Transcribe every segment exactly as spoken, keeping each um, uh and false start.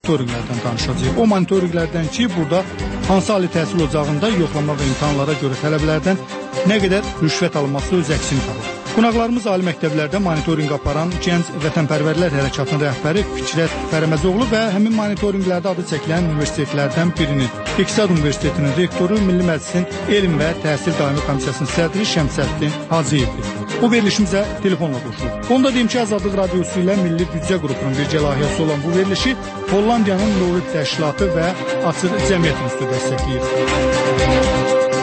monitorinqlərdən danışacağıq. O monitorinqlərdən ki, burada hansı ali təhsil ocağında yoxlama və imtahanlara görə tələbələrdən nə qədər rüşvət alınması öz əksini tapır. Qonaqlarımız ali məktəblərdə monitorinq aparan Gənc Vətənpərvərlər Hərəkatının rəhbəri Fikrət Fərəməzoğlu və həmin monitorinqlərdə adı çəkilən universitetlərdən birinin, İqtisad Universitetinin rektoru, Milli Məclisin Elm və Təhsil Daimi Komissiyasının sədri Şəmsəddin Hacıyevdir. Bu verilişimizə telefonla qoşulur. Onu da deyim ki, Azadlıq Radiosu ilə Milli Büdcə qrupunun birgə layihəsi olan bu verilişi Hollandiyanın Novib Təşkilatı və Açıq Cəmiyyət İnstitutu dəstəkləyir.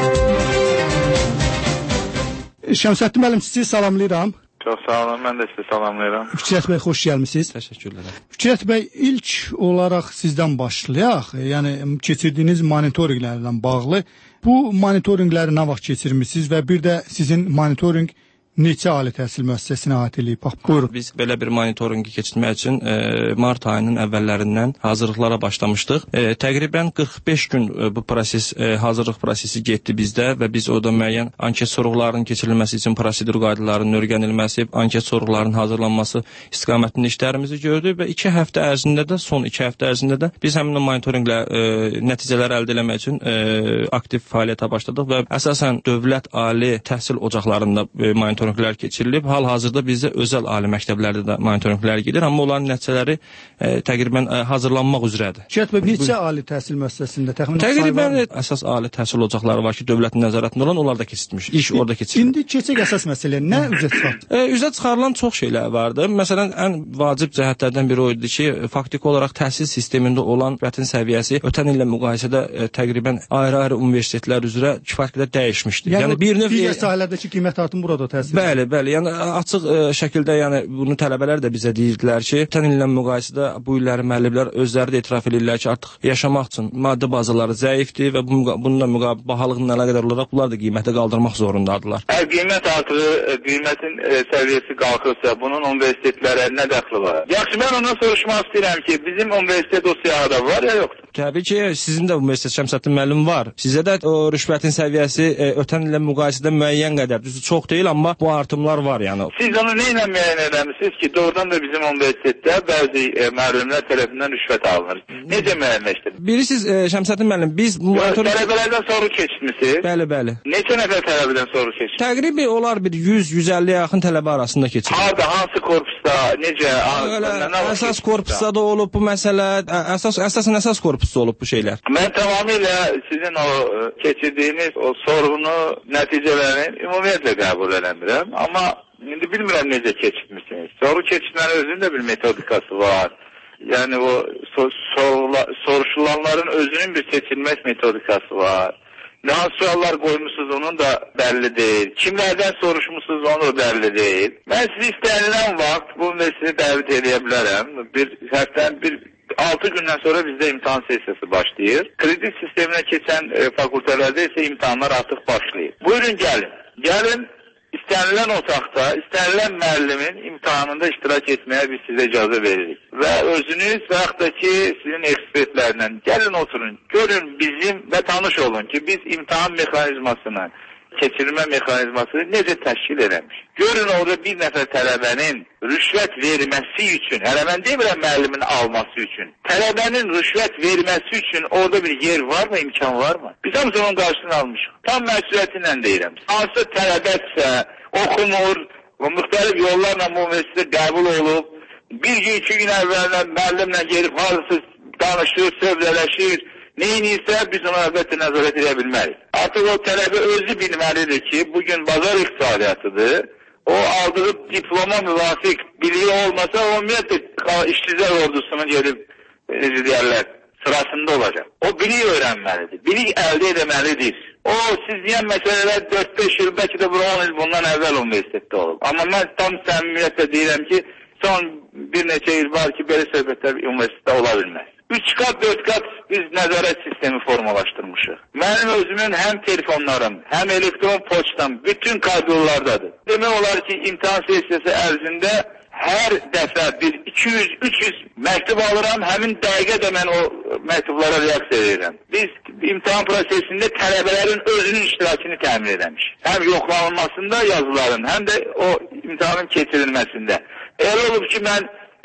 Şəmsəddin müəllim, sizi salamlayıram. Çox sağ olun, mən də sizi salamlayıram. Fikrət bəy, xoş gəlmisiniz. Təşəkkürlər. Fikrət bəy, ilk olaraq sizdən başlayaq. Yəni keçirdiyiniz monitorinqlərlə bağlı. Bu monitorinqləri nə vaxt keçirmisiniz və bir də sizin monitorinq neçə ali təhsil müəssisəsinə aid eləyib? Bax, buyurun. Biz belə bir monitorinqi keçirmək üçün e, mart ayının əvvəllərindən hazırlıqlara başlamışdıq. E, təqribən qırx beş gün e, bu proses, e, hazırlıq prosesi getdi bizdə və biz orada müəyyən anket sorğularının keçirilməsi üçün prosedur qaydalarının öyrənilməsi, anket sorğularının hazırlanması istiqamətində işlərimizi gördük və iki həftə ərzində də, son iki həftə ərzində də biz həmin o monitorinqlə e, nəticələri əldə etmək üçün e, aktiv fəaliyyətə başladıq və əsasən dövlət ali təhsil ocaqlarında e, monitorinq keçirilib. Hal-hazırda bizdə özəl ali məktəblərdə də monitorinqlər gedir, amma onların nəticələri e, təqribən e, hazırlanmaq üzrədir. Fikrət bəy, neçə ali təhsil müəssisəsində təxminən təqribən əsas ali təhsil ocaqları var ki, dövlətin nəzarətində olan, onlar da keçirilmiş. İş orada keçirilir. İndi keçək əsas məsələyə. Nə üzə çıxart? E, üzə çıxarılan çox şeylər vardı. Məsələn, ən vacib cəhətlərdən biri o idi ki, faktiki olaraq təhsil sistemində olan rüşvətin səviyyəsi ötən illə müqayisədə e, təqribən ayrı-ayrı universitetlər üzrə kifayət qədər dəyişmişdi. Yəni, yəni bir növ digər sahələrdəki qiymət artımı burada təsir. Bəli, bəli. Yəni açıq ə, şəkildə, yəni bunu tələbələr də bizə deyirdilər ki, ötən illə müqayisədə bu illərin müəllimlər özləri də etiraf edirlər ki, artıq yaşamaq üçün maddi bazaları zəifdir və bu, bununla müqabil bahalığın əlaqədar olaraq bunlar da qiymətə qaldırmaq zorundadırlar. Əgər qiymət artığı, qiymətin e, səviyyəsi qalxırsa, bunun universitetlərə nə dəxli var? Yaxşı, mən ondan soruşmaq istəyirəm ki, bizim universitet o siyahıda var ya yoxdur? Təbii ki, sizin də universitet Şəmsəddin müəllim var. Sizə də o rüşvətin səviyyəsi e, ötən illə müqayisədə müəyyən qədər, düzü çox deyil, amma bu artımlar var yəni. Siz onu nə ilə müəyyən edəmişsiniz ki, doğrudan da bizim universitetdə bəzi e, müəllimlər tərəfindən rüşvət alınır. Necə müəyyənləşdirir? Bilirsiniz e, Şəmsəddin müəllim, biz monitoring... Tələbələrdən soru keçmişsiniz? Bəli, bəli. Neçə nəfər tələbədən soru keçmişsiniz? Təqribi olar bir yüz yüz əlliyə yaxın tələbə arasında keçir. Harda, hansı korpusda, necə? Öyle, əsas korpusda da olub bu məsələ, əsas, əsasən əsas korpusda olub bu şeylər. Mən tamamilə sizin o keçirdiyiniz o sorğunu, nəticələrini ümumiyyətlə qəbul eləmirəm, amma indi bilmirəm necə keçirmişsiniz. Soru keçirmənin özünün də bir metodikası var. Yəni o sor sorula soruşulanların özünün bir seçilmək metodikası var. Nə suallar qoymuşsunuz onun da bəlli deyil. Kimlərdən soruşmuşsunuz onu da bəlli deyil. Mən sizi istənilən vaxt bu məsələyə dəvət edə bilərəm. Bir həftədən bir altı gündən sonra bizdə imtahan sessiyası başlayır. Kredit sisteminə keçən e, fakültələrdə isə imtahanlar artıq başlayır. Buyurun gəlin. Gəlin. İstənilən otaqda, istənilən müəllimin imtahanında iştirak etməyə biz sizə icazə veririk. Və özünüz və yaxud da ki, sizin ekspertlərlə gəlin oturun, görün bizim və tanış olun ki, biz imtahan mexanizmasını, keçirilmə mexanizmasını necə təşkil edəmiş. Görün orada bir nəfər tələbənin rüşvət verməsi üçün, hələ mən demirəm müəllimin alması üçün, tələbənin rüşvət verməsi üçün orada bir yer var mı, imkan var mı? Biz hamısı onun qarşısını almışıq. Tam məsuliyyətinlə deyirəm. Hansı tələbətsə oxumur, müxtəlif yollarla bu universitetə qəbul olub, bir gün, iki gün əvvəldən müəllimlə gelib harısı danışır, sövdələşir, neyiniysə biz ona əlbəttə nəzarət edə bilmərik. Artıq o tələbə özü bilməlidir ki, bugün bazar iqtisadiyyatıdır. O aldığı diploma müvafiq biliyi olmasa, o ümumiyyətlə işçilər ordusunun gelib, necə deyərlər, sırasında olacaq. O bilik öyrənməlidir, bilik əldə edəməlidir. O, siz deyən məsələlər dörd beş il, bəlkə də on il bundan əvvəl universitetdə olub. Amma mən tam səmimiyyətlə deyirəm ki, son bir neçə il var ki, belə söhbətlər universitetdə ola bilməz. Üç kat, dört kat biz nəzarət sistemi formalaşdırmışıq. Mənim özümün həm telefonlarım, həm elektron poçtam bütün kadrolardadır. Demək olar ki, imtahan sessiyası ərzində hər dəfə bir iki yüz üç yüz məktub alıram, həmin dəqiqə də mən o məktublara reaksiya verirəm. Biz imtahan prosesində tələbələrin özünün iştirakını təmin edəmiş. Həm yoxlanılmasında yazıların, həm də o imtahanın keçirilməsində. Elə olub ki, mən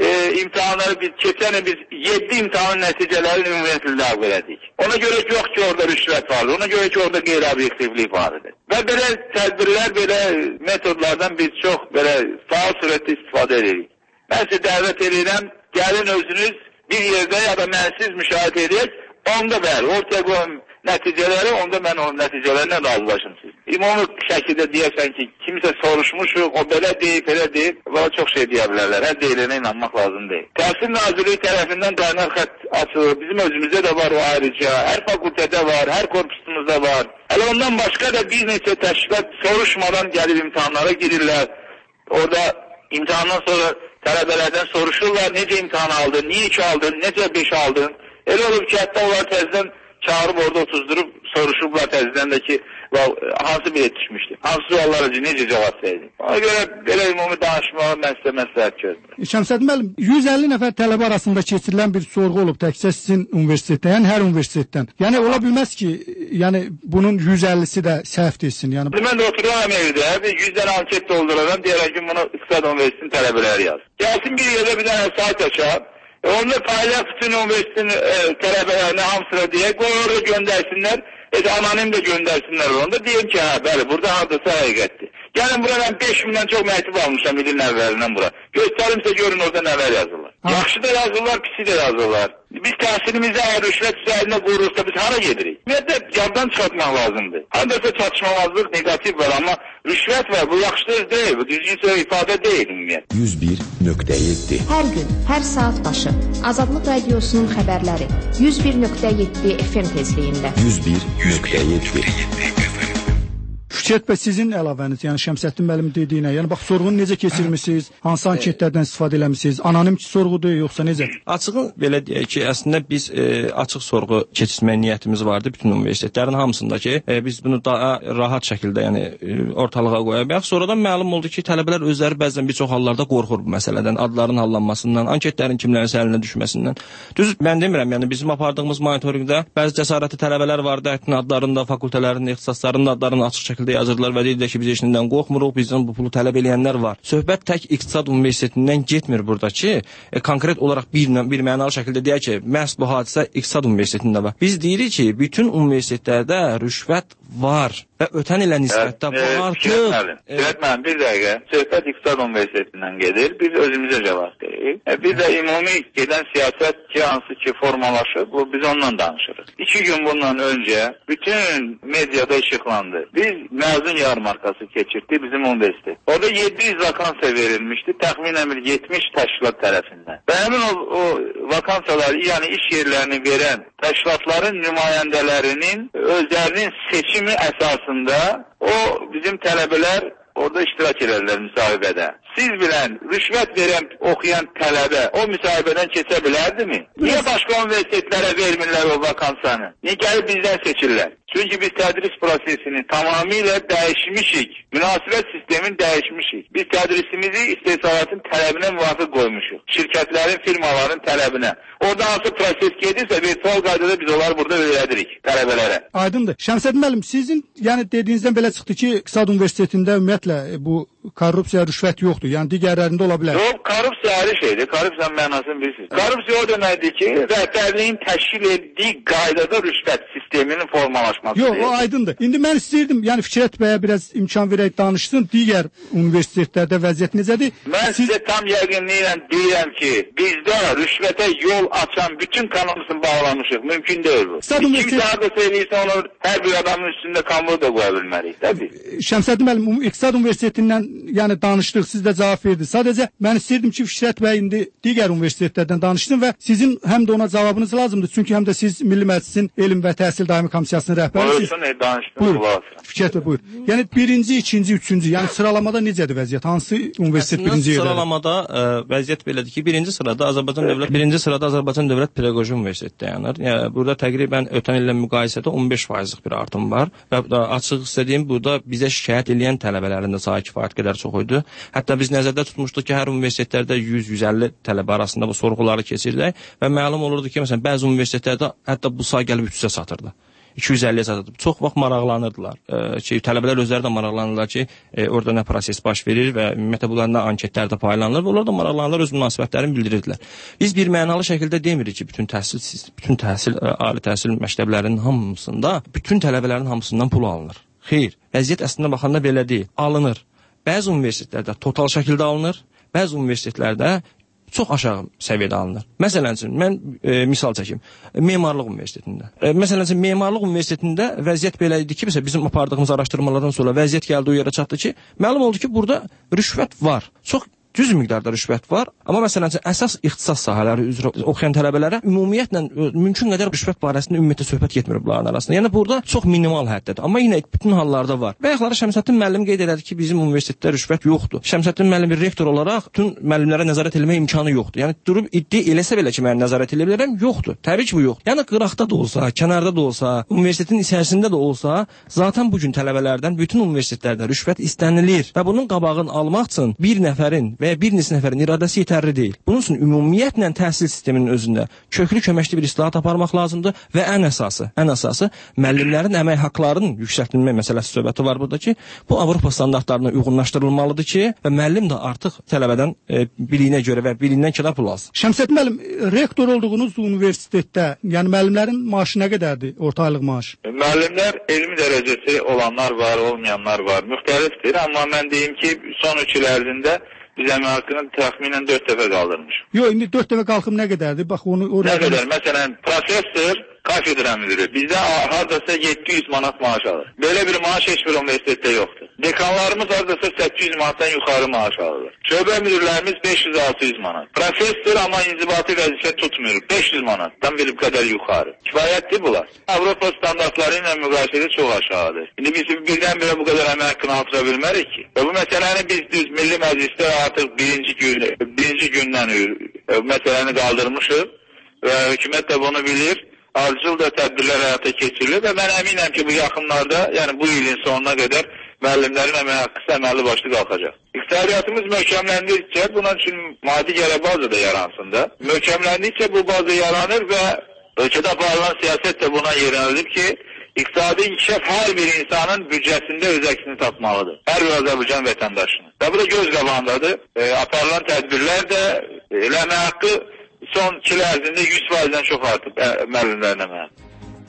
e, imtahanları biz keçən il biz yeddi imtahanın nəticələrini ümumiyyətlə ləğv elədik. Ona görə yox ki, orada rüşvət vardır. Ona görə ki, orada qeyri-obyektivlik vardır. Və belə tədbirlər, belə metodlardan biz çox belə faal surətdə istifadə edirik. Mən sizə dəvət edirəm, gəlin özünüz bir yerdə ya da mənsiz müşahidə edək, onda bəli, ortaya qoyun nəticələri, onda mən onun nəticələrinə razılaşım siz. İmamı şəkildə deyərsən ki, kimsə soruşmuşuq, o belə deyib, belə deyib, və çox şey deyə bilərlər. Hər deyilənə inanmaq lazım deyil. Təhsil Nazirliyi tərəfindən qaynar xətt açılır. Bizim özümüzdə də var o ayrıca. Hər fakültədə var, hər korpusumuzda var. Hələ ondan başqa da bir neçə təşkilat soruşmadan gəlib imtahanlara girirlər. Orada imtahandan sonra tələbələrdən soruşurlar, necə imtahan aldın, niyə iki aldın, necə beş aldın. Elə olub ki, hətta onlar təzdən çağırıb orada otuzdurub soruşublar təzdən də ki, hansı bilet düşmüşdü, hansı suallara necə cavab verdi. Ona görə belə ümumi danışmağı mən sizə məsləhət görürəm. Şəmsəddin müəllim, yüz əlli nəfər tələbə arasında keçirilən bir sorğu olub təkcə sizin universitetdən, yəni hər universitetdən. Yəni ola bilməz ki, yəni bunun yüz əllisi də səhv desin. Yəni mən də otururam evdə, yüz dənə anket dolduraram, deyərəm ki, bunu İqtisad Universitetinin tələbələri yaz. Gəlsin bir yerdə bir dənə sayt açar. Onda paylaş bütün universitetin e, tələbələrinə hamısına deyək, qoy orada göndərsinlər, e, anonim də göndərsinlər onda. Deyim ki, hə, bəli, burada hardasa həqiqətdir. Gəlin bura mən beş mindən çox məktub almışam ilin əvvəlindən bura. Göstərimsə görün orada nələr yazırlar. Ha. Yaxşı da yazırlar, pisi də yazırlar. Biz təhsilimizi əgər rüşvət üzərində qurursa biz hara gedirik? Ümumiyyətlə, yaddan çıxartmaq lazımdır. Haradasa çatışmamazlıq negativ var, amma rüşvət var, bu yaxşı söz deyil, bu düzgün söz ifadə deyil ümumiyyətlə. yüz bir nöqtə yeddi Hər gün, hər saat başı Azadlıq Radiosunun xəbərləri yüz bir nöqtə yeddi F M tezliyində. yüz bir nöqtə yeddi Fikrət bəy, sizin əlavəniz, yəni Şəmsəddin müəllim dediyinə, yəni bax sorğunu necə keçirmisiniz, hansı anketlərdən istifadə eləmisiniz, anonim sorğudur yoxsa necə? Açığı belə deyək ki, əslində biz e, açıq sorğu keçirmək niyyətimiz vardı bütün universitetlərin hamısında ki, e, biz bunu daha rahat şəkildə yəni e, ortalığa qoya bilərik. Sonradan məlum oldu ki, tələbələr özləri bəzən bir çox hallarda qorxur bu məsələdən, adların hallanmasından, anketlərin kimlərin əlinə düşməsindən. Düz mən demirəm, yəni bizim apardığımız monitorinqdə bəzi cəsarətli tələbələr vardı, hətta adlarında, fakültələrin, ixtisaslarının adlarını açıq şəkildə yazırdılar və deyirlər ki, biz işindən qorxmuruq, bizdən bu pulu tələb eləyənlər var. Söhbət tək İqtisad Universitetindən getmir burada ki, e, konkret olaraq bir, bir mənalı şəkildə deyək ki, məhz bu hadisə İqtisad Universitetində var. Biz deyirik ki, bütün universitetlərdə rüşvət var və ötən ilə nisbətdə evet, var artıq. Evet, mən bir dəqiqə, söhbət İqtisad Universitetindən gedir, biz özümüzə cavab deyik. E, bir də ümumi gedən siyasət ki, hansı ki formalaşır, bu biz ondan danışırıq. İki gün bundan öncə bütün mediada işıqlandı. Biz məzun yarmarkası keçirdi bizim universitet. Orada yeddi yüz vakansiya verilmişdi, təxminən bir yetmiş təşkilat tərəfindən. Və həmin o, o vakansiyaları, yəni iş yerlərini verən təşkilatların nümayəndələrinin özlərinin seçimi əsasında o bizim tələbələr orada iştirak edirlər müsahibədə. Siz bilən, rüşvət verən, oxuyan tələbə o müsahibədən keçə bilərdimi? Niyə başqa universitetlərə vermirlər o vakansanı? Niyə gəlib bizdən seçirlər? Çünki biz tədris prosesini tamamilə dəyişmişik. Münasibət sistemini dəyişmişik. Biz tədrisimizi istehsalatın tələbinə müvafiq qoymuşuq. Şirkətlərin, firmaların tələbinə. Orada hansı proses gedirsə, virtual qaydada biz onları burada öyrədirik tələbələrə. Aydındır. Şəmsəddin müəllim, sizin yəni dediyinizdən belə çıxdı ki, İqtisad Universitetində ümumiyyətlə bu korrupsiya, rüşvət yoxdur. Yəni digərlərində ola bilər. Yox, korrupsiya ayrı şeydir. Korrupsiyanın mənasını bilirsiniz. Korrupsiya o deməkdir ki, rəhbərliyin təşkil etdiyi qaydada rüşvət sisteminin formalaşması. Yox, o aydındır. İndi mən istəyirdim, yəni Fikrət bəyə biraz imkan verək danışsın. Digər universitetlərdə vəziyyət necədir? Mən Siz... sizə tam yəqinliklə deyirəm ki, bizdə rüşvətə yol açan bütün kanalımızı bağlamışıq. Mümkün deyil bu. İqtisad Universiteti... Kim daha da söyləyirsə onu hər bir adamın üstündə konvoy da qoya bilmərik. Təbii. Şəmsəddin müəllim, İqtisad Universitetindən yəni danışdıq, siz də cavab verdiniz. Sadəcə mən istəyirdim ki, Fikrət bəy indi digər universitetlərdən danışsın və sizin həm də ona cavabınız lazımdır. Çünki həm də siz Milli Məclisin Elm və Təhsil Daimi Komissiyasının rəhbərisiniz. Buyursun, e, danışdınız. Buyur. Fikrət bəy, buyur. Yəni birinci, ikinci, üçüncü, yəni sıralamada necədir vəziyyət? Hansı universitet Əslində, birinci yerdə? Sıralamada ə, vəziyyət belədir ki, birinci sırada Azərbaycan Dövlət birinci sırada Azərbaycan Dövlət Pedaqoji Universiteti dayanır. Yəni burada təqribən ötən illə müqayisədə on beş faizlik bir artım var və açıq istədiyim burada bizə şikayət edən tələbələrin də sayı kifayət qədər çox idi. Hətta biz nəzərdə tutmuşduq ki, hər universitetlərdə yüz yüz əlli tələbə arasında bu sorğuları keçirdik və məlum olurdu ki, məsələn, bəzi universitetlərdə hətta bu say gəlib üç yüzə çatırdı. iki yüz əlli azadır. Çox vaxt maraqlanırdılar. E, ki, tələbələr özləri də maraqlanırlar ki, e, orada nə proses baş verir və ümumiyyətlə bunların nə anketlərdə paylanılır və onlar da maraqlanırlar, öz münasibətlərini bildirirdilər. Biz bir mənalı şəkildə demirik ki, bütün təhsil bütün təhsil ali təhsil məktəblərinin hamısında bütün tələbələrin hamısından pul alınır. Xeyr, vəziyyət əslində baxanda belə deyil. Alınır. Bəzi universitetlərdə total şəkildə alınır, bəzi universitetlərdə çox aşağı səviyyədə alınır. Məsələn üçün, mən e, misal çəkim. Memarlıq universitetində. E, məsələn üçün, Memarlıq universitetində vəziyyət belə idi ki, məsələn, bizim apardığımız araşdırmalardan sonra vəziyyət gəldi o yerə çatdı ki, məlum oldu ki, burada rüşvət var. Çox düz miqdarda rüşvət var, amma məsələn üçün, əsas ixtisas sahələri üzrə oxuyan tələbələrə ümumiyyətlə mümkün qədər rüşvət barəsində ümumiyyətlə söhbət getmir bunların arasında. Yəni burada çox minimal həddədir, amma yenə bütün hallarda var. Və yaxları Şəmsəddin müəllim qeyd elədi ki, bizim universitetdə rüşvət yoxdur. Şəmsəddin müəllim bir rektor olaraq bütün müəllimlərə nəzarət etmək imkanı yoxdur. Yəni durub iddia eləsə belə ki, mən nəzarət edə bilərəm, yoxdur. Təbii ki, bu yoxdur. Yəni qıraqda da olsa, kənarda da olsa, universitetin içərisində də olsa, zaten bu gün tələbələrdən bütün universitetlərdə rüşvət istənilir və bunun qabağını almaq üçün bir nəfərin və ya bir neçə nəfərin iradəsi yetərli deyil. Bunun üçün ümumiyyətlə təhsil sisteminin özündə köklü köməkli bir islahat aparmaq lazımdır və ən əsası, ən əsası müəllimlərin əmək haqqlarının yüksəldilmə məsələsi söhbəti var burada ki, bu Avropa standartlarına uyğunlaşdırılmalıdır ki, və müəllim də artıq tələbədən e, biliyinə görə və biliyindən kədar pul alsın. Şəmsəddin müəllim, rektor olduğunuz universitetdə, yəni müəllimlərin maaşı nə qədərdir, orta aylıq maaş? Müəllimlər elmi dərəcəsi olanlar var, olmayanlar var, müxtəlifdir, amma mən deyim ki, son üç il ərzində biz əmək haqqını təxminən dörd dəfə qaldırmış. Yox, indi dörd dəfə qalxıb nə qədərdir? Bax onu oraya. Nə qədər? Məsələn, professor, kafedra müdürü bizdə hardasa yeddi yüz manat maaş alır. Belə bir maaş heç bir universitetdə yoxdur. Dekanlarımız hardasa səkkiz yüz manatdan yuxarı maaş alırlar. Şöbə müdürlərimiz beş yüz altı yüz manat. Professor amma inzibati vəzifə tutmuyor. beş yüz manatdan bir qədər yuxarı. Kifayətdir bunlar. Avropa standartları ilə müqayisədə çox aşağıdır. İndi biz birdən-birə bu qədər əmək haqqını artıra bilmərik ki. Və bu məsələni biz düz Milli Məclisdə artıq birinci gün, birinci gündən məsələni qaldırmışıq və hökumət də bunu bilir. Ardıcıl da tədbirlər həyata keçirilir və mən əminəm ki, bu yaxınlarda, yəni bu ilin sonuna qədər müəllimlərin əmək haqqısı əməlli başlı qalxacaq. İqtisadiyyatımız möhkəmləndikcə, bunun üçün maddi gərək baza da yaransın da. Möhkəmləndikcə bu baza yaranır və ölkədə aparılan siyasət də buna yönəlib ki, iqtisadi inkişaf hər bir insanın büdcəsində öz əksini tapmalıdır. Hər bir Azərbaycan vətəndaşının. Və bu da göz qabağındadır. E, aparılan tədbirlər də elə əmək haqqı son iki il ərzində yüz faizdən çox artıb müəllimlərin əmək haqqı.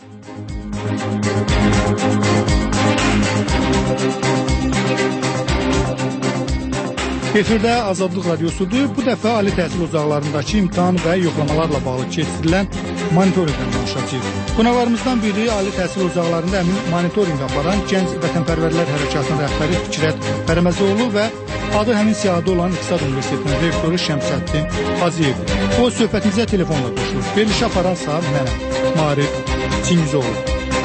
Efirdə Azadlıq Radiosudur. Bu dəfə ali təhsil ocaqlarındakı imtahan və yoxlamalarla bağlı keçirilən monitorinqdən danışacağıq. Qonaqlarımızdan biri ali təhsil ocaqlarında həmin monitorinq aparan Gənc Vətənpərvərlər Hərəkatının rəhbəri Fikrət Bərəməzoğlu və adı həmin siyahıda olan İqtisad Universitetinin rektoru Şəmsəddin Hacıyev. O söhbətimizə telefonla qoşulur. Verilişi aparansa mənəm, Marif Çingizoğlu.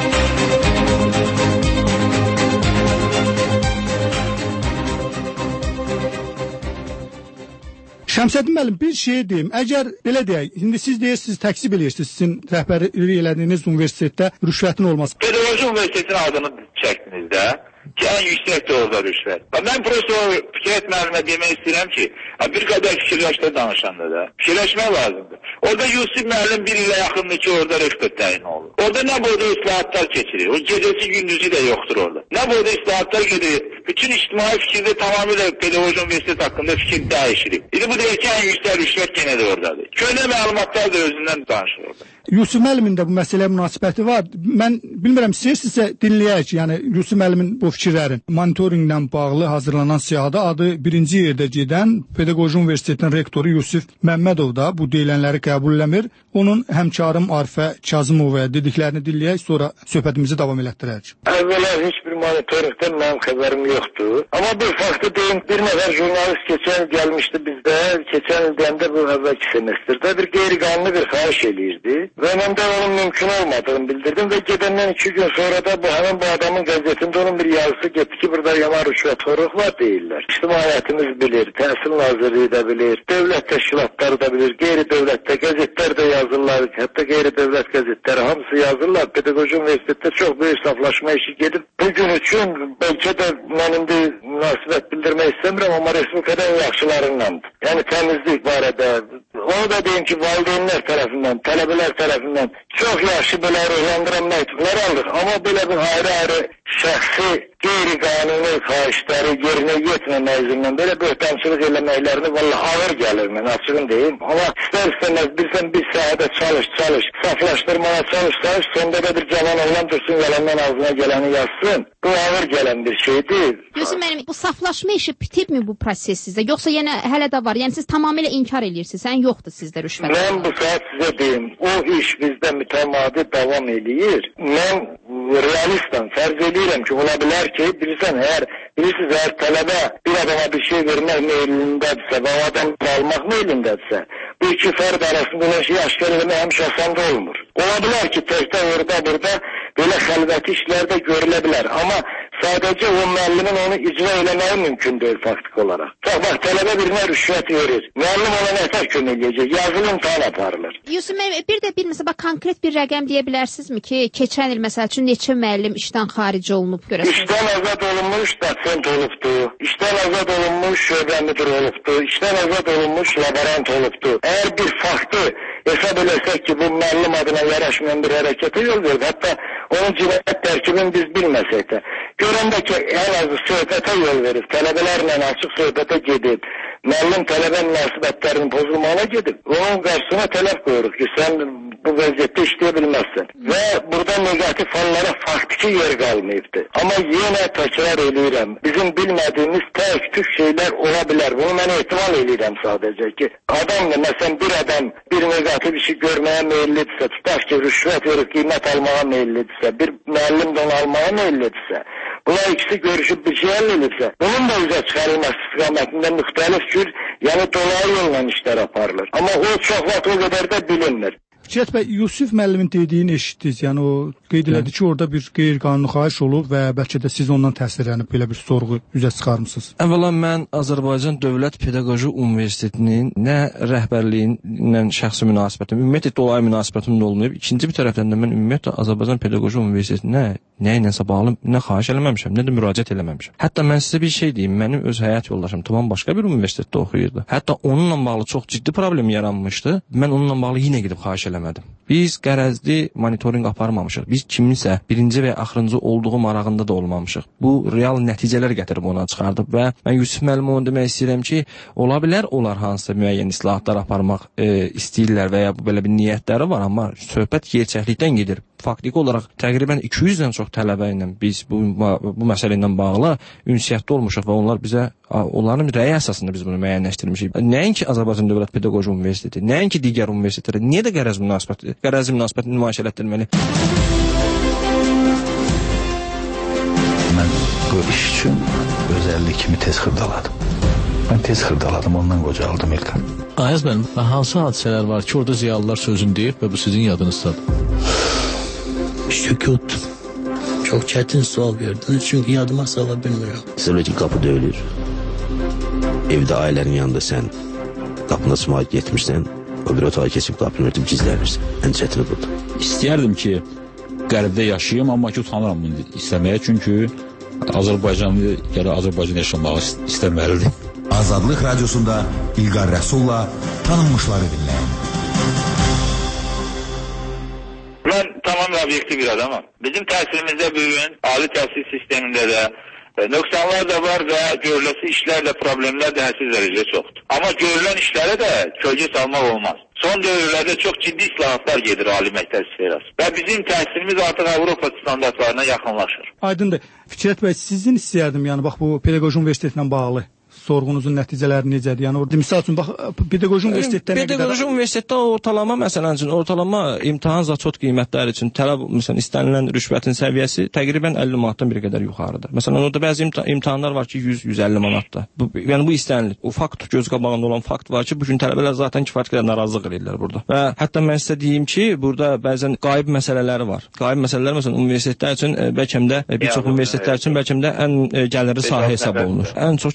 Şəmsəddin müəllim, bir şey deyim. Əgər belə deyək, indi siz deyirsiniz, təksib edirsiniz sizin rəhbərlik elədiyiniz universitetdə rüşvətin olması. Pedagojik universitetin adını çəkdiniz də ki, ən yüksəkdir orada rüşvət. Mən profesor Fikrət müəllimə demək istəyirəm ki, bir qədər fikirləşdə danışanda da fikirləşmək lazımdır. Orada Yusuf müəllim bir ilə yaxındır ki, orada rektor təyin olur. Orada nə boyda islahatlar keçirir. O gecəsi gündüzü də yoxdur orada. Nə boyda islahatlar gedir. Bütün ictimai fikirdə tamamilə pedagojik universitet haqqında fikir dəyişilir. İndi bu deyək ki, ən yüksək rüşvət yenə də oradadır. Köhnə məlumatlar da özündən danışır orada. Yusuf müəllimin də bu məsələyə münasibəti var. Mən bilmirəm, istəyirsinizsə dinləyək, yəni Yusuf müəllimin bu fikirlərin. Monitorinqlə bağlı hazırlanan siyahıda adı birinci yerdə gedən Pedagojik Universitetinin rektoru Yusuf Məmmədov da bu deyilənləri qəbul eləmir. Onun həmkarım Arifə Kazımovaya dediklərini dinləyək, sonra söhbətimizi davam elətdirək. Əvvəla heç bir monitoringdən mənim xəbərim yoxdur. Amma bir faktı deyim, bir nəfər jurnalist keçən gəlmişdi bizdə, keçən il deyəndə bu əvvəlki semestrdə bir qeyri-qanuni bir xahiş eləyirdi. Və mən də onun mümkün olmadığını bildirdim və gedəndən iki gün sonra da bu həmin bu adamın qəzetində onun bir yazısı getdi ki, burada yaman rüşvətxorluq var deyirlər. İctimaiyyətimiz bilir, Təhsil Nazirliyi də bilir, dövlət təşkilatları da bilir, qeyri-dövlətdə qəzetlər də yazırlar, hətta qeyri-dövlət qəzetləri hamısı yazırlar. Pedagojik Universitetdə çox böyük saflaşma işi gedib. Bugün üçün bəlkə də mən indi münasibət bildirmək istəmirəm, amma Respublikadan yaxşılarındandır. Yəni təmizlik barədə, onu da deyim ki, valideynlər tərəfindən, tələbələr tərəfindən çox yaxşı belə ruhlandıran məktublar aldıq. Amma belə bir ayrı-ayrı şəxsi qeyri-qanuni xahişləri yerinə yetməmək üzrəndən belə böhtançılıq eləməklərini vallahi ağır gəlir mən, açığın deyim. Amma istər-istəməz bilsən bir sahədə çalış, çalış, saflaşdırmaya çalış, çalış, sonda da bir cavan oğlan dursun, yalandan ağzına gələni yazsın. Bu ağır gələn bir şeydir. Yusuf müəllim, bu saflaşma işi bitibmi bu proses sizdə? Yoxsa yenə hələ də var? Yəni siz tamamilə inkar edirsiniz, sən yoxdur sizdə rüşvət? Mən bu saat sizə deyim, o iş bizdə mütəmadi davam edir. Mən realistan fərz edirəm ki, ola bilər ki, bilirsən, əgər bilirsiniz, əgər tələbə bir adama bir şey vermək meylindədirsə və o adam almaq meylindədirsə, bu iki fərd arasında olan şeyi aşkar eləmək həmişə asanda olmur. Ola bilər ki, təkdə orada, burada belə xəlvəti işlərdə görülə bilər. Amma sadəcə o müəllimin onu icra eləməyi mümkün deyil faktik olaraq. Bax, bax, tələbə birinə rüşvət verir. Müəllim ona nətər kömək eləyəcək? Yazılı imtahan aparılır. Yusuf müəllim, bir də bir, məsələn, konkret bir rəqəm deyə bilərsinizmi ki, keçən il, məsəl üçün, neçə müəllim işdən xaric olunub görəsiniz? İşdən azad olunmuş doçent olubdu. İşdən azad olunmuş şöbə müdürü olubdu. İşdən azad olunmuş laborant olubdu. Əgər bir faktı hesab eləsək ki, bu müəllim adına yaraşmayan bir hərəkətə yol verir. Hətta onun cinayət tərkibini biz bilməsək də. Görəndə ki, ən azı söhbətə yol verir. Tələbələrlə açıq söhbətə gedib. Müəllim tələbə münasibətlərinin pozulmağına gedib. Onun qarşısına tələb qoyuruq ki, sən bu vəziyyətdə işləyə bilməzsən. Və burada negativ hallara faktiki yer qalmayıbdır. Amma yenə təkrar eləyirəm. Bizim bilmədiyimiz tək tük şeylər ola bilər. Bunu mən ehtimal eləyirəm sadəcə ki, adam da, məsələn, bir adam bir negativ işi görməyə meyillidirsə, tutaq ki, rüşvət verib qiymət almağa meyillidirsə, bir müəllim də onu almağa meyillidirsə, bunlar ikisi görüşüb bir şey əldə edibsə, bunun da üzə çıxarılması istiqamətində müxtəlif cür, yəni dolayı yolla işlər aparılır. Amma o çox vaxt o qədər də bilinmir. Fikrət bəy, Yusuf müəllimin dediyini eşitdiniz. Yəni o qeyd elədi ki, orada bir qeyri-qanuni xahiş olub və bəlkə də siz ondan təsirlənib belə bir sorğu üzə çıxarmısınız. Əvvəla mən Azərbaycan Dövlət Pedaqoji Universitetinin nə rəhbərliyinlə şəxsi münasibətim, ümumiyyətlə dolayı münasibətim də olmayıb. İkinci bir tərəfdən də mən ümumiyyətlə Azərbaycan Pedaqoji Universitetinə nə ilə bağlı nə xahiş eləməmişəm, nə də müraciət eləməmişəm. Hətta mən sizə bir şey deyim, mənim öz həyat yoldaşım tamam başqa bir universitetdə oxuyurdu. Hətta onunla bağlı çox ciddi problem yaranmışdı. Mən onunla bağlı yenə gedib xahiş eləmədim. Biz qərəzli monitorinq aparmamışıq. Biz kiminsə birinci və axırıncı olduğu marağında da olmamışıq. Bu real nəticələr gətirib ona çıxardıb və mən Yusuf müəllimə onu demək istəyirəm ki, ola bilər onlar hansısa müəyyən islahatlar aparmaq e, istəyirlər və ya bu belə bir niyyətləri var, amma söhbət gerçəklikdən gedir. Faktiki olaraq təqribən iki yüzdən çox tələbə ilə biz bu, bu məsələ ilə bağlı ünsiyyətdə olmuşuq və onlar bizə, onların rəyi əsasında biz bunu müəyyənləşdirmişik. Nəinki Azərbaycan Dövlət Pedaqoji Universiteti, nəinki digər universitetlər, niyə də qərəz münasibəti, qərəzi münasibəti nümayiş elətdirməli? Mən bu iş üçün özəllik kimi tez xırdaladım. Mən tez xırdaladım, ondan qocaldım İlqar. Ayaz mənim, hansı hadisələr var ki, orada ziyalılar sözünü deyib və bu sizin yadınızdadır? Sükut. Çok çetin sual verdiniz çünkü yadıma sala bilmiyorum. Mesela ki kapı döyülür. Evde ailenin yanında sen kapına sımağıt yetmişsen o bir otağı kesip kapını örtüp gizlenirsin. En çetini budur. İstəyərdim ki qərbdə yaşayayım amma ki utanıram bunu istəməyə çünki Azərbaycanlı gələ Azərbaycan yaşamağı istəməlidir. Azadlıq Radiosunda İlqar Rəsulla tanınmışları dinləyin. Ben tamam objektif bir adamım. Bizim təsirimizdə bugün ali təhsil sistemində də nöqsanlar da var və görüləsi işlərlə problemlər də hədsiz dərəcədə çoxdur. Amma görülən işlərə də kölgə salmaq olmaz. Son dövrlərdə çox ciddi islahatlar gedir ali məktəb sferası. Və bizim təhsilimiz artıq Avropa standartlarına yaxınlaşır. Aydındır. Fikrət bəy, sizin istəyərdim, yəni bax bu pedaqoji universitetlə bağlı sorğunuzun nəticələri necədir? Yəni orada misal üçün bax pedaqoji universitetdə nə qədər pedaqoji universitetdə ortalama məsələn üçün ortalama imtahan zaçot qiymətləri üçün tələb məsələn istənilən rüşvətin səviyyəsi təqribən əlli manatdan bir qədər yuxarıdır. Məsələn orada bəzi imta imtahanlar var ki yüz yüz əlli manatda. Bu yəni bu istənilir. O fakt göz qabağında olan fakt var ki, bu gün tələbələr zaten kifayət qədər narazılıq edirlər burada. Və hətta mən sizə deyim ki, burada bəzən qayıb məsələləri var. Qayıb məsələlər məsələn universitetlər üçün bəlkə də bir çox universitetlər üçün bəlkə də ən gəlirli sahə hesab olunur. Ən çox gəlirli sahə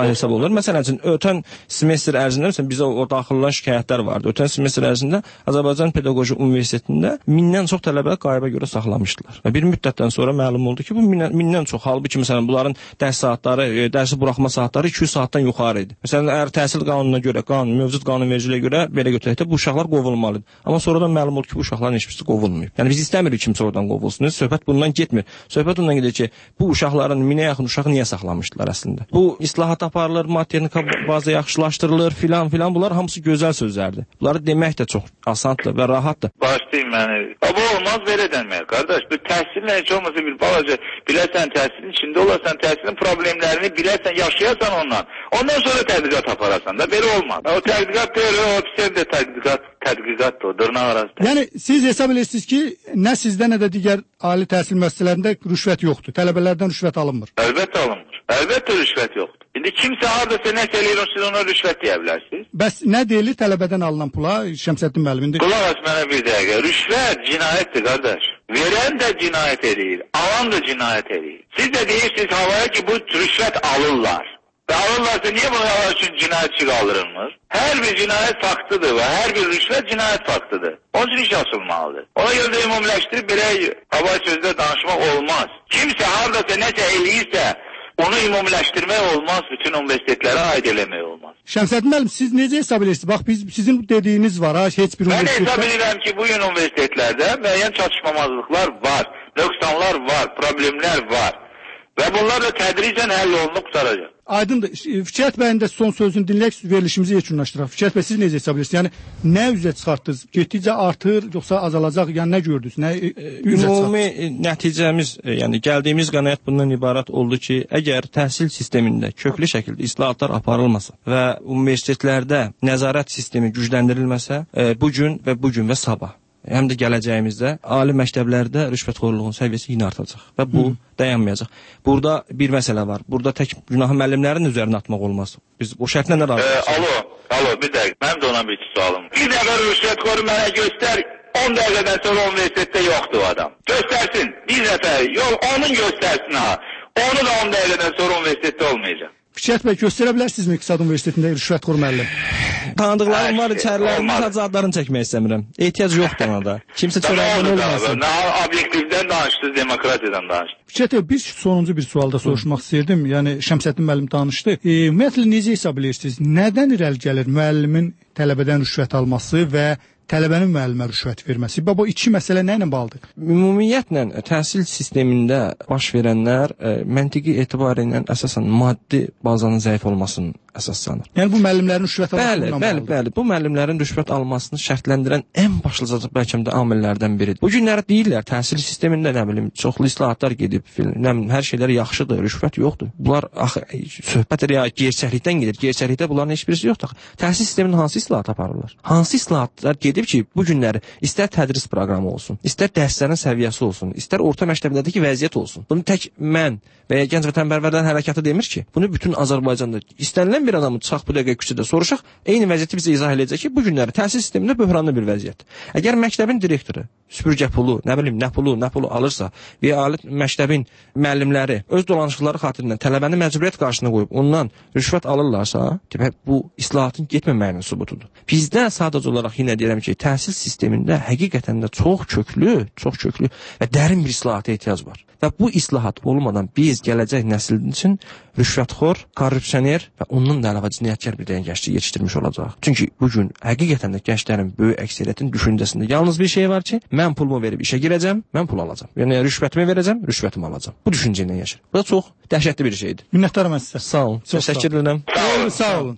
sahə hesab olunur. Məsələn üçün ötən semestr ərzində məsələn bizə o daxillan şikayətlər vardı. Ötən semestr ərzində Azərbaycan Pedaqoji Universitetində mindən çox tələbə qayba görə saxlamışdılar. Və bir müddətdən sonra məlum oldu ki, bu mindən, mindən çox. Halbuki məsələn bunların dərs saatları, e, dərsi buraxma saatları iki yüz saatdan yuxarı idi. Məsələn, əgər təhsil qanununa görə, qanun, mövcud qanunvericiliyə görə belə götürəkdə bu uşaqlar qovulmalıdır. Amma sonradan məlum oldu ki, bu uşaqların heç birisi qovulmayıb. Yəni biz istəmirik kimsə oradan qovulsun. Söhbət bundan getmir. Söhbət ondan gedir ki, bu uşaqların minə yaxın uşağı niyə saxlamışdılar əslində? Bu islahat aparılır, materika baza yaxşılaşdırılır filan filan. Bunlar hamısı gözəl sözlərdir. Bunları demək də çox asandır və rahatdır. Başlayın məni. Bu olmaz belə denmeye kardeş. Bu təhsillə heç olmasa bir balaca biləsən təhsilin içində olarsan, təhsilin problemlərini biləsən, yaşayasan ondan. Ondan sonra tədqiqat aparasan da belə olmaz. O tədqiqat deyil, o psevdo tədqiqat, tədqiqat o dırnaq arası. Yəni siz hesab edirsiniz ki, nə sizdə nə də digər ali təhsil müəssisələrində rüşvət yoxdur. Tələbələrdən rüşvət alınmır. Əlbəttə alınmır. Əlbəttə rüşvət yoxdur. İndi kimsə hardasa nəsə eləyir, siz ona rüşvət deyə bilərsiniz. Bəs nə deyilir tələbədən alınan pula Şəmsəddin müəllimin? Qulaq as mənə bir dəqiqə. Rüşvət cinayətdir qardaş. Verən də cinayət eləyir, alan da cinayət eləyir. Siz də deyirsiniz havaya ki, bu rüşvət alırlar. Və alırlarsa niyə bunu alır üçün cinayətçi qaldırılmır? Hər bir cinayət faktıdır və hər bir rüşvət cinayət faktıdır. Onun üçün iş açılmalıdır. Ona görə də ümumiləşdirib belə hava sözdə danışmaq olmaz. Kimsə hardasa nəsə eləyirsə, onu ümumiləşdirmək olmaz, bütün universitetlərə aid eləmək olmaz. Şəmsəddin müəllim, siz necə hesab edirsiniz? Bax, biz sizin dediyiniz var ha, heç bir universitetdə... Mən hesab edirəm ki, bu universitetlərdə müəyyən çatışmamazlıqlar var, nöqsanlar var, problemlər var. Və bunlar da tədricən həll olunub qutaracaq. Aydındır. Fikrət bəyin də son sözünü dinləyək, verilişimizi yekunlaşdıraq. Fikrət bəy, siz necə hesab edirsiniz? Yəni, nə üzrə çıxartdınız? Getdikcə artır, yoxsa azalacaq? Yəni, nə gördünüz? Nə üzrə Ümumi nəticəmiz, yəni gəldiyimiz qənaət bundan ibarət oldu ki, əgər təhsil sistemində köklü şəkildə islahatlar aparılmasa və universitetlərdə nəzarət sistemi gücləndirilməsə, bu gün və bu gün və sabah, həm də gələcəyimizdə ali məktəblərdə rüşvətxorluğun səviyyəsi yenə artacaq və bu Hı. dayanmayacaq. Burada bir məsələ var. Burada tək günahı müəllimlərin üzərinə atmaq olmaz. Biz o şərtlə nə razıyıq? Alo, alo, bir dəqiqə. Mənim də ona bir iki sualım. Bir dəqiqə rüşvətxoru mənə göstər. on dəqiqədən sonra universitetdə yoxdur o adam. Göstərsin. Bir nəfər. Yox, onun göstərsin ha. Onu da on dəqiqədən sonra universitetdə olmayacaq. Fikrət bəy, göstərə bilərsinizmi İqtisad Universitetində rüşvətxor müəllim? Tanıdıqlarım var, içərilərinin sadəcə adlarını çəkmək istəmirəm. Ehtiyac yoxdur ona da. Kimsə çörəyini olmasın. Nə obyektivdən danışdınız, demokratiyadan danışdınız. Fikrət bəy, bir sonuncu bir sualda soruşmaq istəyirdim. Yəni Şəmsəddin müəllim danışdı. E, ümumiyyətlə necə hesab edirsiniz? Nədən irəli gəlir müəllimin tələbədən rüşvət alması və tələbənin müəllimə rüşvət verməsi? Bu iki məsələ nə ilə bağlıdır? Ümumiyyətlə təhsil sistemində baş verənlər e, məntiqi etibarı ilə əsasən maddi bazanın zəif olmasının əsaslanır. Yəni bu müəllimlərin rüşvət almasına bağlıdır? Bəli, bəli. Bu müəllimlərin rüşvət almasını şərtləndirən ən başlıca bəlkə də amillərdən biridir. Bu günləri deyirlər təhsil sistemində nə bilim çoxlu islahatlar gedib, nə bilim hər şeylər yaxşıdır, rüşvət yoxdur. Bunlar axı söhbət ya gerçəklikdən gedir. Gerçəklikdə bunların heç birisi yoxdur. Təhsil sisteminin hansı islahat aparırlar? Hansı islahatlar gedib ki, bu günləri istər tədris proqramı olsun, istər dərslərin səviyyəsi olsun, istər orta məktəblərdəki vəziyyət olsun. Bunu tək mən və ya Gənc Vətənpərvərlərin Hərəkatı demir ki, bunu bütün Azərbaycanda istənilən bir adamı çıxaq bu dəqiqə küçədə soruşaq, eyni vəziyyəti bizə izah edəcək ki, bu günləri təhsil sistemində böhranlı bir vəziyyət. Əgər məktəbin direktoru süpürgə pulu, nə bilim, nə pulu, nə pulu alırsa və ya ali məktəbin müəllimləri öz dolanışıqları xatirinə tələbəni məcburiyyət qarşısına qoyub ondan rüşvət alırlarsa, demək bu islahatın getməməyinin sübutudur. Bizdə sadəcə olaraq yenə deyirəm ki, təhsil sistemində həqiqətən də çox köklü, çox köklü və dərin bir islahata ehtiyac var. Və bu islahat olmadan biz gələcək nəsil üçün rüşvətxor, korrupsioner və ondan da əlavə cinayətkar bir dəyən gənclik yetişdirmiş olacaq. Çünki bu gün həqiqətən də gənclərin böyük əksəriyyətin düşüncəsində yalnız bir şey var ki, mən pulumu verib işə girəcəm, mən pul alacam. Yəni rüşvətimi verəcəm, rüşvətimi alacam. Bu düşüncə ilə yaşayır. Bu da çox dəhşətli bir şeydir. Minnətdaram sizə. Sağ olun. Təşəkkür edirəm. Sağ olun, sağ olun.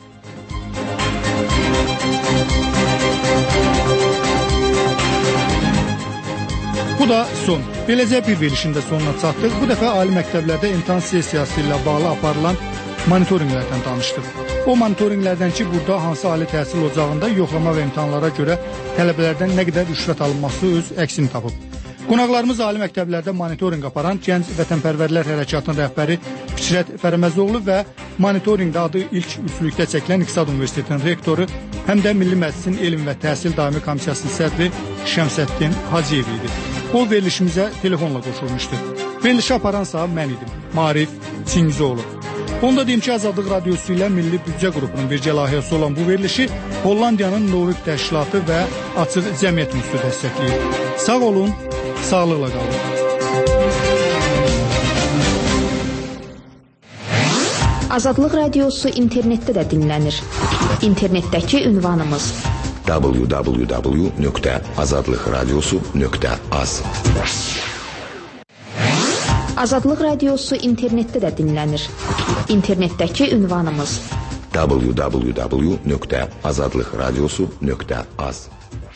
Bu da son. Beləcə bir verilişində sonuna çatdıq. Bu dəfə ali məktəblərdə imtahan sessiyası ilə bağlı aparılan monitorinqlərdən danışdıq. O monitorinqlərdən ki, burada hansı ali təhsil ocağında yoxlama və imtahanlara görə tələbələrdən nə qədər rüşvət alınması öz əksini tapıb. Qonaqlarımız ali məktəblərdə monitorinq aparan Gənc Vətənpərvərlər Hərəkatının rəhbəri Fikrət Fərməzoğlu və monitorinqdə adı ilk üçlükdə çəkilən İqtisad Universitetinin rektoru, həm də Milli Məclisin Elm və Təhsil Daimi Komissiyasının sədri Şəmsəddin Hacıyev idi. O verilişimizə telefonla qoşulmuşdu. Verilişi aparansa mən idim, Maarif Çingizoğlu. Onda deyim ki, Azadlıq Radiosu ilə Milli Büdcə Qrupunun bircə layihəsi olan bu verilişi Hollandiyanın Novik Təşkilatı və Açıq Cəmiyyət Institutu dəstəkləyir. Sağ olun, sağlıqla qalın. Azadlıq Radiosu internetdə də dinlənir. İnternetdəki ünvanımız w w w nöqtə azadlıq radiosu nöqtə az. Azadlıq Radiosu internetdə də dinlənir. İnternetdəki ünvanımız w w w nöqtə azadlıq radiosu nöqtə az.